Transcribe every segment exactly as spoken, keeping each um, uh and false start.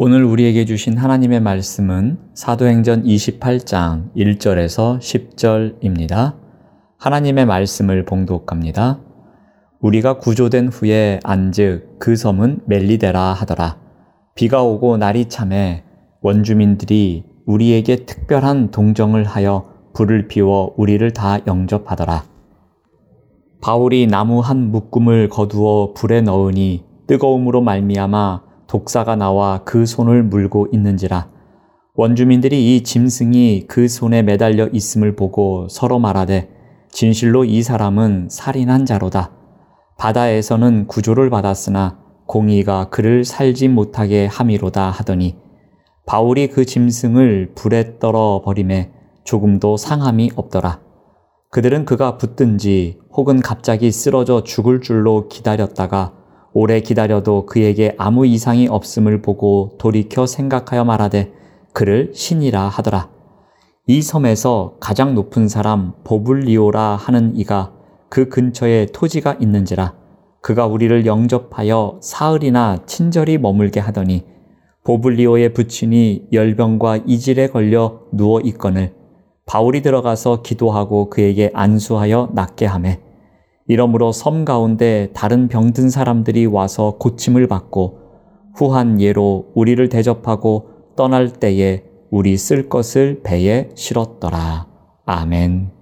오늘 우리에게 주신 하나님의 말씀은 사도행전 이십팔 장 일 절에서 십 절입니다. 하나님의 말씀을 봉독합니다. 우리가 구조된 후에 안즉 그 섬은 멜리데라 하더라. 비가 오고 날이 참에 원주민들이 우리에게 특별한 동정을 하여 불을 피워 우리를 다 영접하더라. 바울이 나무 한 묶음을 거두어 불에 넣으니 뜨거움으로 말미암아 독사가 나와 그 손을 물고 있는지라. 원주민들이 이 짐승이 그 손에 매달려 있음을 보고 서로 말하되 진실로 이 사람은 살인한 자로다. 바다에서는 구조를 받았으나 공의가 그를 살지 못하게 함이로다 하더니 바울이 그 짐승을 불에 떨어 버리매 조금도 상함이 없더라. 그들은 그가 붙든지 혹은 갑자기 쓰러져 죽을 줄로 기다렸다가 오래 기다려도 그에게 아무 이상이 없음을 보고 돌이켜 생각하여 말하되 그를 신이라 하더라. 이 섬에서 가장 높은 사람 보블리오라 하는 이가 그 근처에 토지가 있는지라. 그가 우리를 영접하여 사흘이나 친절히 머물게 하더니 보블리오의 부친이 열병과 이질에 걸려 누워 있거늘 바울이 들어가서 기도하고 그에게 안수하여 낫게 하매 이러므로 섬 가운데 다른 병든 사람들이 와서 고침을 받고 후한 예로 우리를 대접하고 떠날 때에 우리 쓸 것을 배에 실었더라. 아멘.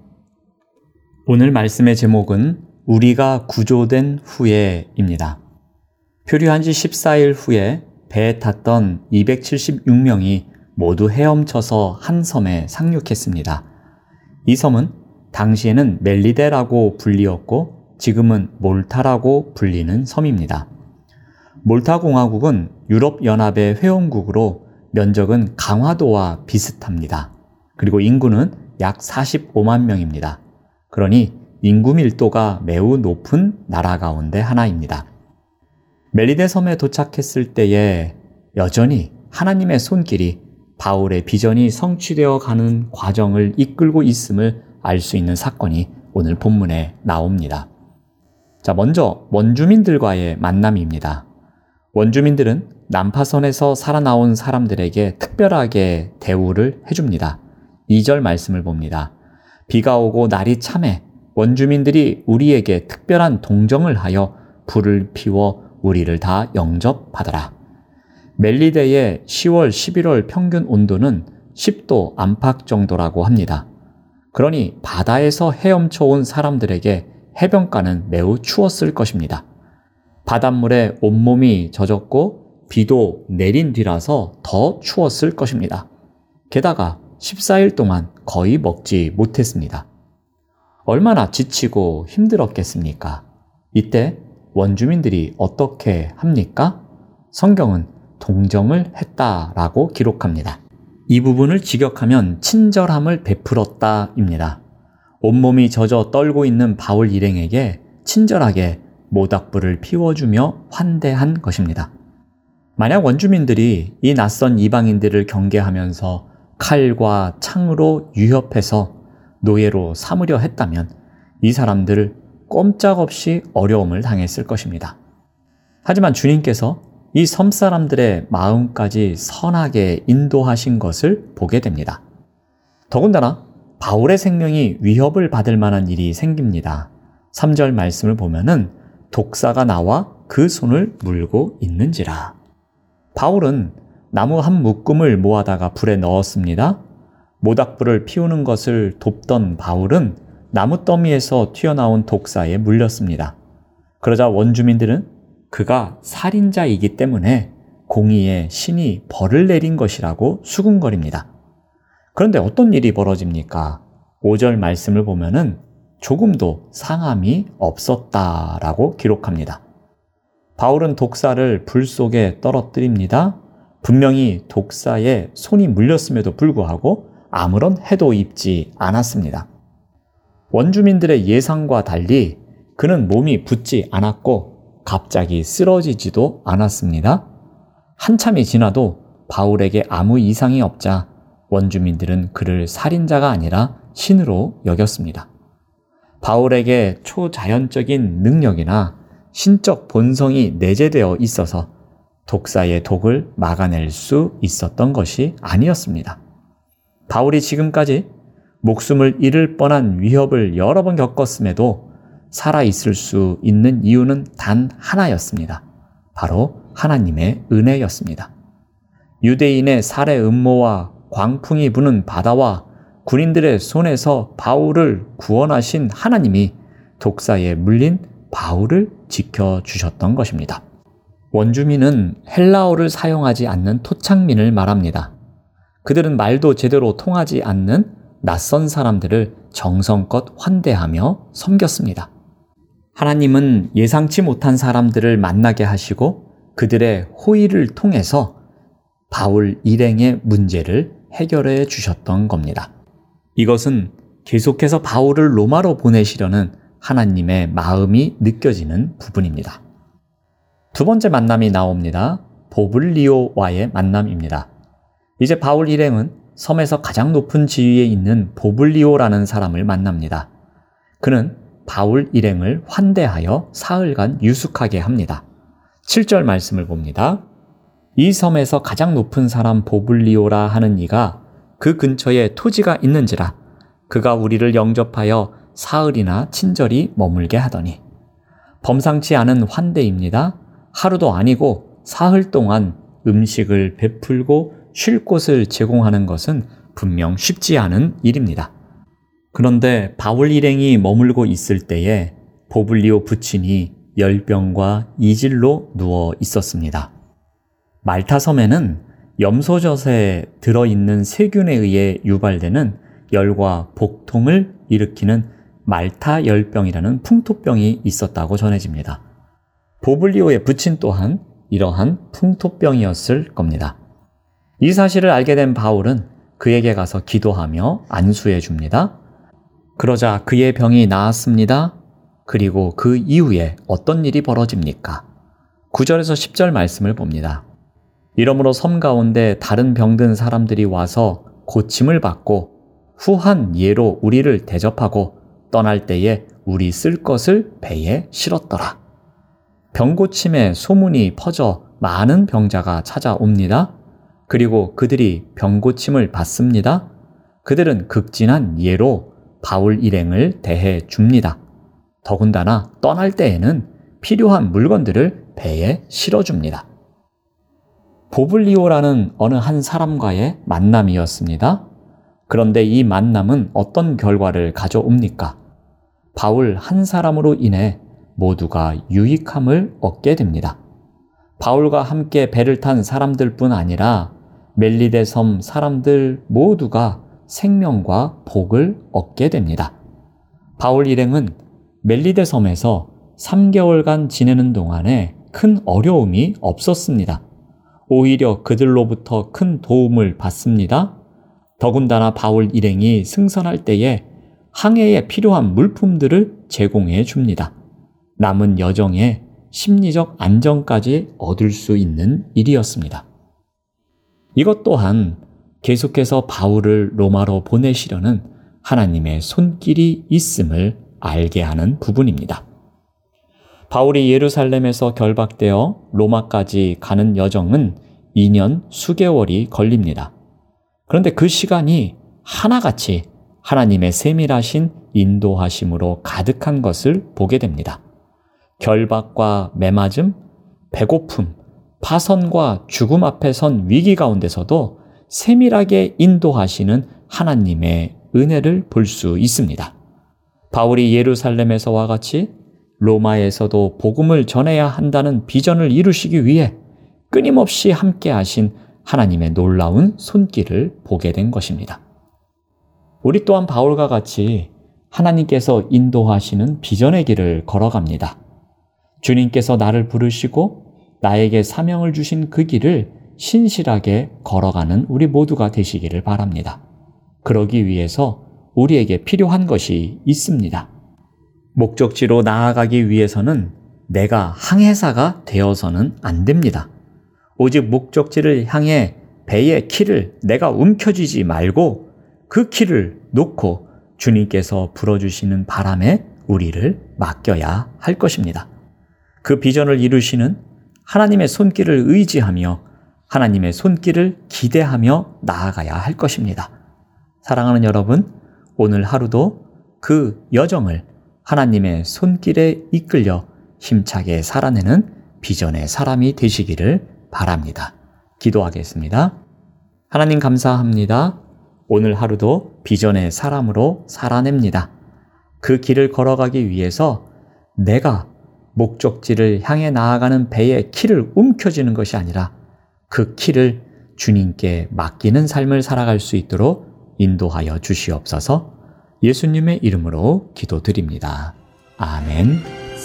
오늘 말씀의 제목은 우리가 구조된 후에입니다. 표류한 지 십사 일 후에 배에 탔던 이백칠십육 명이 모두 헤엄쳐서 한 섬에 상륙했습니다. 이 섬은 당시에는 멜리데라고 불리었고 지금은 몰타라고 불리는 섬입니다. 몰타 공화국은 유럽연합의 회원국으로 면적은 강화도와 비슷합니다. 그리고 인구는 약 사십오만 명입니다. 그러니 인구 밀도가 매우 높은 나라 가운데 하나입니다. 멜리데 섬에 도착했을 때에 여전히 하나님의 손길이 바울의 비전이 성취되어 가는 과정을 이끌고 있음을 알 수 있는 사건이 오늘 본문에 나옵니다. 자, 먼저 원주민들과의 만남입니다. 원주민들은 난파선에서 살아나온 사람들에게 특별하게 대우를 해줍니다. 이 절 말씀을 봅니다. 비가 오고 날이 참에 원주민들이 우리에게 특별한 동정을 하여 불을 피워 우리를 다 영접하더라. 멜리데의 시월, 십일월 평균 온도는 십 도 안팎 정도라고 합니다. 그러니 바다에서 헤엄쳐 온 사람들에게 해변가는 매우 추웠을 것입니다. 바닷물에 온몸이 젖었고 비도 내린 뒤라서 더 추웠을 것입니다. 게다가 십사 일 동안 거의 먹지 못했습니다. 얼마나 지치고 힘들었겠습니까? 이때 원주민들이 어떻게 합니까? 성경은 동정을 했다라고 기록합니다. 이 부분을 직역하면 친절함을 베풀었다입니다. 온몸이 젖어 떨고 있는 바울 일행에게 친절하게 모닥불을 피워주며 환대한 것입니다. 만약 원주민들이 이 낯선 이방인들을 경계하면서 칼과 창으로 위협해서 노예로 삼으려 했다면 이 사람들을 꼼짝없이 어려움을 당했을 것입니다. 하지만 주님께서 이 섬 사람들의 마음까지 선하게 인도하신 것을 보게 됩니다. 더군다나 바울의 생명이 위협을 받을 만한 일이 생깁니다. 삼 절 말씀을 보면은 독사가 나와 그 손을 물고 있는지라. 바울은 나무 한 묶음을 모아다가 불에 넣었습니다. 모닥불을 피우는 것을 돕던 바울은 나무 더미에서 튀어나온 독사에 물렸습니다. 그러자 원주민들은 그가 살인자이기 때문에 공의의 신이 벌을 내린 것이라고 수군거립니다. 그런데 어떤 일이 벌어집니까? 오 절 말씀을 보면은 조금도 상함이 없었다라고 기록합니다. 바울은 독사를 불 속에 떨어뜨립니다. 분명히 독사에 손이 물렸음에도 불구하고 아무런 해도 입지 않았습니다. 원주민들의 예상과 달리 그는 몸이 붙지 않았고 갑자기 쓰러지지도 않았습니다. 한참이 지나도 바울에게 아무 이상이 없자 원주민들은 그를 살인자가 아니라 신으로 여겼습니다. 바울에게 초자연적인 능력이나 신적 본성이 내재되어 있어서 독사의 독을 막아낼 수 있었던 것이 아니었습니다. 바울이 지금까지 목숨을 잃을 뻔한 위협을 여러 번 겪었음에도 살아있을 수 있는 이유는 단 하나였습니다. 바로 하나님의 은혜였습니다. 유대인의 살해 음모와 광풍이 부는 바다와 군인들의 손에서 바울을 구원하신 하나님이 독사에 물린 바울을 지켜주셨던 것입니다. 원주민은 헬라어를 사용하지 않는 토착민을 말합니다. 그들은 말도 제대로 통하지 않는 낯선 사람들을 정성껏 환대하며 섬겼습니다. 하나님은 예상치 못한 사람들을 만나게 하시고 그들의 호의를 통해서 바울 일행의 문제를 해결해 주셨던 겁니다. 이것은 계속해서 바울을 로마로 보내시려는 하나님의 마음이 느껴지는 부분입니다. 두 번째 만남이 나옵니다. 보블리오와의 만남입니다. 이제 바울 일행은 섬에서 가장 높은 지위에 있는 보블리오라는 사람을 만납니다. 그는 바울 일행을 환대하여 사흘간 유숙하게 합니다. 칠 절 말씀을 봅니다. 이 섬에서 가장 높은 사람 보블리오라 하는 이가 그 근처에 토지가 있는지라 그가 우리를 영접하여 사흘이나 친절히 머물게 하더니 범상치 않은 환대입니다. 하루도 아니고 사흘 동안 음식을 베풀고 쉴 곳을 제공하는 것은 분명 쉽지 않은 일입니다. 그런데 바울 일행이 머물고 있을 때에 보블리오 부친이 열병과 이질로 누워 있었습니다. 말타 섬에는 염소젖에 들어있는 세균에 의해 유발되는 열과 복통을 일으키는 말타 열병이라는 풍토병이 있었다고 전해집니다. 보블리오의 부친 또한 이러한 풍토병이었을 겁니다. 이 사실을 알게 된 바울은 그에게 가서 기도하며 안수해 줍니다. 그러자 그의 병이 나았습니다. 그리고 그 이후에 어떤 일이 벌어집니까? 구 절에서 십 절 말씀을 봅니다. 이러므로 섬 가운데 다른 병든 사람들이 와서 고침을 받고 후한 예로 우리를 대접하고 떠날 때에 우리 쓸 것을 배에 실었더라. 병고침의 소문이 퍼져 많은 병자가 찾아옵니다. 그리고 그들이 병고침을 받습니다. 그들은 극진한 예로 바울 일행을 대해 줍니다. 더군다나 떠날 때에는 필요한 물건들을 배에 실어줍니다. 보블리오라는 어느 한 사람과의 만남이었습니다. 그런데 이 만남은 어떤 결과를 가져옵니까? 바울 한 사람으로 인해 모두가 유익함을 얻게 됩니다. 바울과 함께 배를 탄 사람들뿐 아니라 멜리데 섬 사람들 모두가 생명과 복을 얻게 됩니다. 바울 일행은 멜리데 섬에서 삼 개월간 지내는 동안에 큰 어려움이 없었습니다. 오히려 그들로부터 큰 도움을 받습니다. 더군다나 바울 일행이 승선할 때에 항해에 필요한 물품들을 제공해 줍니다. 남은 여정에 심리적 안정까지 얻을 수 있는 일이었습니다. 이것 또한 계속해서 바울을 로마로 보내시려는 하나님의 손길이 있음을 알게 하는 부분입니다. 바울이 예루살렘에서 결박되어 로마까지 가는 여정은 이 년 수개월이 걸립니다. 그런데 그 시간이 하나같이 하나님의 세밀하신 인도하심으로 가득한 것을 보게 됩니다. 결박과 매맞음, 배고픔, 파선과 죽음 앞에 선 위기 가운데서도 세밀하게 인도하시는 하나님의 은혜를 볼 수 있습니다. 바울이 예루살렘에서와 같이 로마에서도 복음을 전해야 한다는 비전을 이루시기 위해 끊임없이 함께 하신 하나님의 놀라운 손길을 보게 된 것입니다. 우리 또한 바울과 같이 하나님께서 인도하시는 비전의 길을 걸어갑니다. 주님께서 나를 부르시고 나에게 사명을 주신 그 길을 신실하게 걸어가는 우리 모두가 되시기를 바랍니다. 그러기 위해서 우리에게 필요한 것이 있습니다. 목적지로 나아가기 위해서는 내가 항해사가 되어서는 안 됩니다. 오직 목적지를 향해 배의 키를 내가 움켜쥐지 말고 그 키를 놓고 주님께서 불어주시는 바람에 우리를 맡겨야 할 것입니다. 그 비전을 이루시는 하나님의 손길을 의지하며 하나님의 손길을 기대하며 나아가야 할 것입니다. 사랑하는 여러분, 오늘 하루도 그 여정을 하나님의 손길에 이끌려 힘차게 살아내는 비전의 사람이 되시기를 바랍니다. 기도하겠습니다. 하나님 감사합니다. 오늘 하루도 비전의 사람으로 살아냅니다. 그 길을 걸어가기 위해서 내가 목적지를 향해 나아가는 배의 키를 움켜쥐는 것이 아니라 그 키를 주님께 맡기는 삶을 살아갈 수 있도록 인도하여 주시옵소서. 예수님의 이름으로 기도드립니다. 아멘.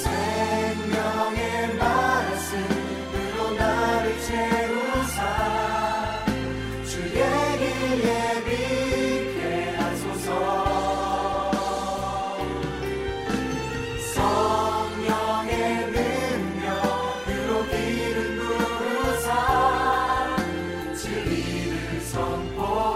생명의 말씀으로 나를 채우사 주의 길 예비케 하소서. 성령의 능력으로 길을 부르사 진리를 선포